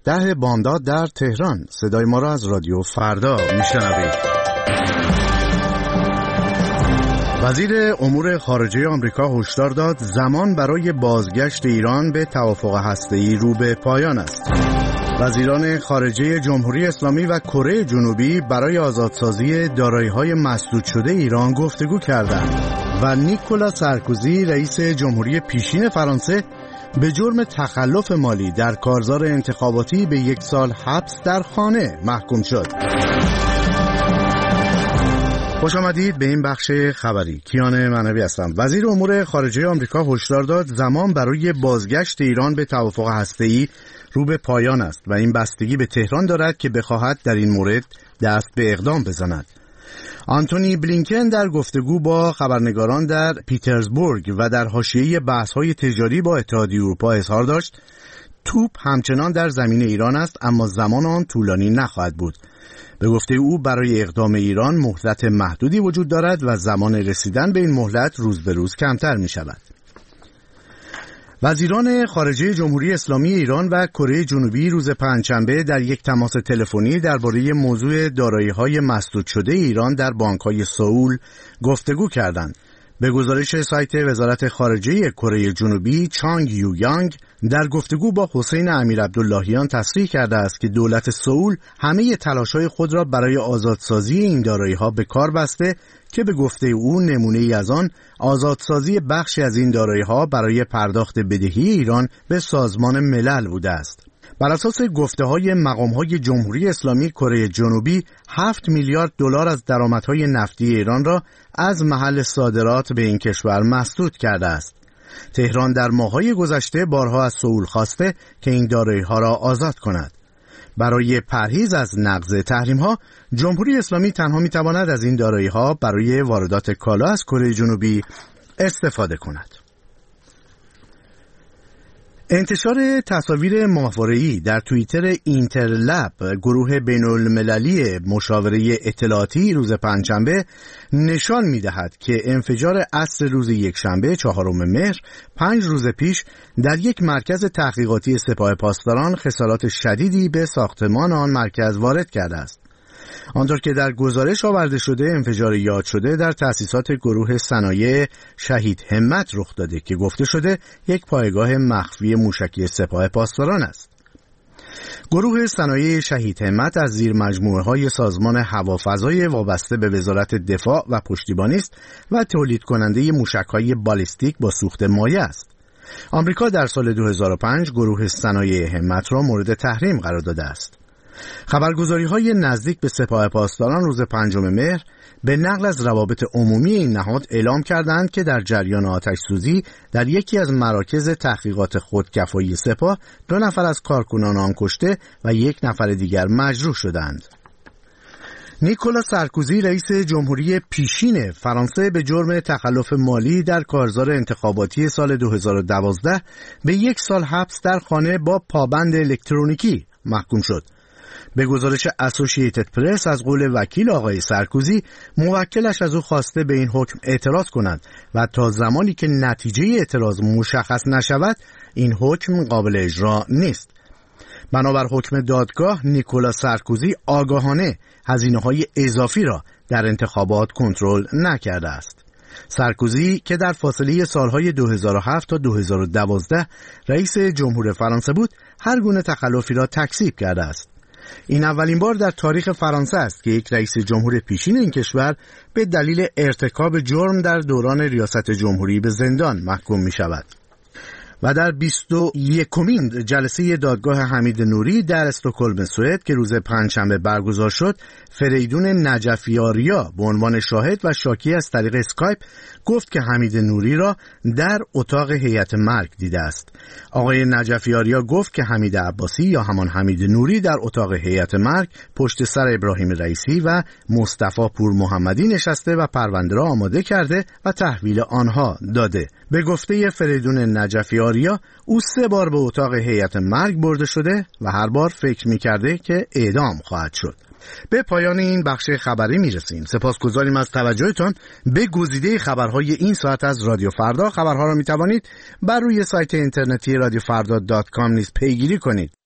10 بامداد در تهران. صدای ما را از رادیو فردا میشنوید. وزیر امور خارجه آمریکا هشدار داد زمان برای بازگشت ایران به توافق هسته‌ای رو به پایان است. وزیران خارجه جمهوری اسلامی و کره جنوبی برای آزادسازی دارایی‌های مسدود شده ایران گفتگو کردند و نیکولا سارکوزی رئیس جمهوری پیشین فرانسه به جرم تخلف مالی در کارزار انتخاباتی به 1 سال حبس در خانه محکوم شد. خوش آمدید به این بخش خبری. کیان معنوی هستم. وزیر امور خارجه آمریکا هشدار داد زمان برای بازگشت ایران به توافق هسته‌ای رو به پایان است و این بستگی به تهران دارد که بخواهد در این مورد دست به اقدام بزند. آنتونی بلینکن در گفتگو با خبرنگاران در پیترزبورگ و در حاشیه بحث‌های تجاری با اتحادیه اروپا اظهار داشت توپ همچنان در زمین ایران است، اما زمان آن طولانی نخواهد بود. به گفته او برای اقدام ایران مهلت محدودی وجود دارد و زمان رسیدن به این مهلت روز به روز کمتر می شود. وزیران خارجه جمهوری اسلامی ایران و کره جنوبی روز پنجشنبه در یک تماس تلفنی درباره موضوع دارایی‌های مسدود شده ایران در بانک‌های سئول گفتگو کردند. به گزارش سایت وزارت خارجه کره جنوبی، چانگ یویانگ در گفتگو با حسین امیرعبداللهیان تصریح کرده است که دولت سئول همه تلاش‌های خود را برای آزادسازی این دارایی‌ها به کار بسته که به گفته او نمونه‌ای از آن آزادسازی بخشی از این دارایی‌ها برای پرداخت بدهی ایران به سازمان ملل بوده است. بر اساس گفته‌های مقام‌های جمهوری اسلامی کره جنوبی 7 میلیارد دلار از درآمدهای نفتی ایران را از محل صادرات به این کشور مسدود کرده است. تهران در ماه‌های گذشته بارها از سئول خواسته که این دارایی‌ها را آزاد کند. برای پرهیز از نقض تحریم‌ها، جمهوری اسلامی تنها می‌تواند از این دارایی‌ها برای واردات کالا از کره جنوبی استفاده کند. انتشار تصاویر ماهواره‌ای در توییتر اینترلب، گروه بین‌المللی مشاوره اطلاعاتی، روز پنجشنبه نشان می‌دهد که انفجار عصر روز یکشنبه 4 مهر 5 روز پیش در یک مرکز تحقیقاتی سپاه پاسداران خسارات شدیدی به ساختمان آن مرکز وارد کرده است. آنطور که در گزارش آورده شده، انفجار یاد شده در تأسیسات گروه صنایع شهید همت رخ داده که گفته شده یک پایگاه مخفی موشکی سپاه پاسداران است. گروه صنایع شهید همت از زیر مجموعه‌های سازمان هوافضای وابسته به وزارت دفاع و پشتیبانی است و تولید کننده موشک‌های بالیستیک با سوخت مایع است. آمریکا در سال 2005 گروه صنایع همت را مورد تحریم قرار داده است. خبرگزاری‌های نزدیک به سپاه پاسداران روز 5 مهر به نقل از روابط عمومی این نهاد اعلام کردند که در جریان آتش‌سوزی در یکی از مراکز تحقیقات خودکفایی سپاه 2 نفر از کارکنان آن کشته و 1 نفر دیگر مجروح شدند. نیکولا سارکوزی رئیس جمهوری پیشین فرانسه به جرم تخلف مالی در کارزار انتخاباتی سال 2012 به 1 سال حبس در خانه با پابند الکترونیکی محکوم شد. به گزارش اسوسییتد پرس از قول وکیل آقای سارکوزی، موکلش از او خواسته به این حکم اعتراض کند و تا زمانی که نتیجه اعتراض مشخص نشود این حکم قابل اجرا نیست. بنابر حکم دادگاه، نیکولا سارکوزی آگاهانه هزینه‌های اضافی را در انتخابات کنترل نکرده است. سارکوزی که در فاصله سالهای 2007 تا 2012 رئیس جمهور فرانسه بود، هر گونه تخلفی را تکذیب کرده است. این اولین بار در تاریخ فرانسه است که یک رئیس جمهور پیشین این کشور به دلیل ارتکاب جرم در دوران ریاست جمهوری به زندان محکوم می شود. و در 21مین جلسه دادگاه حمید نوری در استکهلم سوئد که روز پنجشنبه برگزار شد، فریدون نجفی آریا به عنوان شاهد و شاکی از طریق اسکایپ گفت که حمید نوری را در اتاق هیئت مرگ دیده است. آقای نجفی آریا گفت که حمید عباسی یا همان حمید نوری در اتاق هیئت مرگ پشت سر ابراهیم رئیسی و مصطفی پور محمدی نشسته و پرونده را آماده کرده و تحویل آنها داده. به گفته فریدون نجفی آریا، او 3 بار به اتاق هیئت مرگ برده شده و هر بار فکر می‌کرده که اعدام خواهد شد. به پایان این بخش خبری میرسیم. سپاسگزاریم از توجهتان به گزیده خبرهای این ساعت از رادیو فردا. خبرها را میتوانید بر روی سایت اینترنتی رادیوفردا.com نیز پیگیری کنید.